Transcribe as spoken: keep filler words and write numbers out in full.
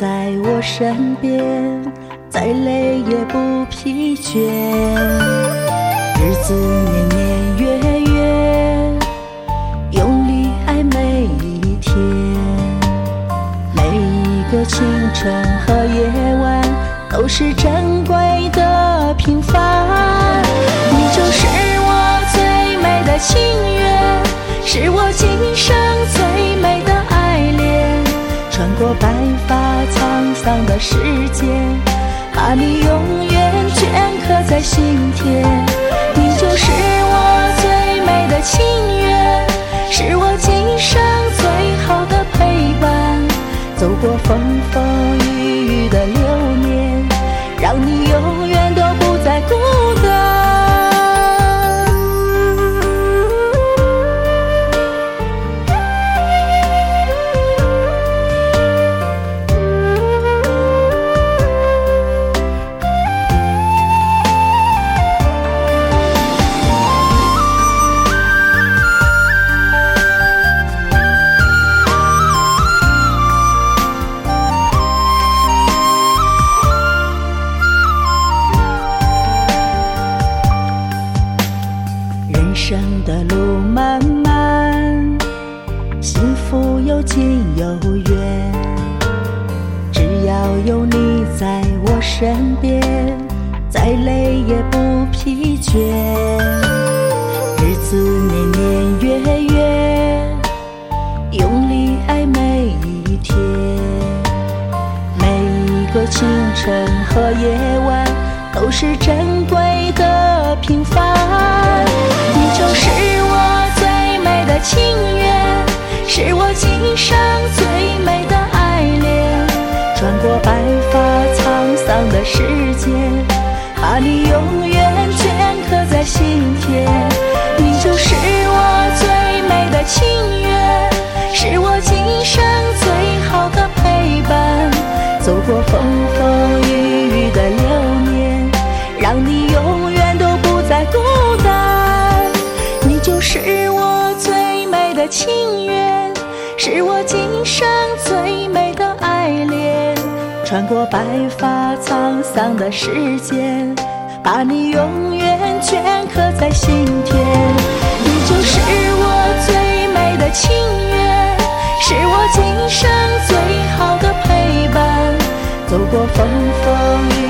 在我身边，再累也不疲倦。日子年年月月，用力爱每一天。每一个清晨和夜晚都是珍贵的平凡。你就是我最美的情缘，是我今生最美的爱恋。穿过白发沧桑的世界，把你永远镌刻在心田。你就是我最美的情缘，是我今生最好的陪伴。走过风风雨雨的流年，让你永远都不再孤单。人生的路漫漫，幸福有近有远，只要有你在我身边，再累也不疲倦。日子年年月月，用力爱每一天。每一个清晨和夜晚都是珍贵的平凡。你就是我最美的情缘，是我今生最美的爱恋。穿过白发沧桑的世界，把你永远镌刻在心田。你就是我最美的情缘，是我今生最好的陪伴。走过风风雨雨的流年，让你永远都不再孤单。你就是我最美的情缘，是我今生最美的爱恋。穿过白发沧桑的世界，把你永远镌刻在心田。你就是我最美的情缘，是我今生最好的陪伴。走过风风雨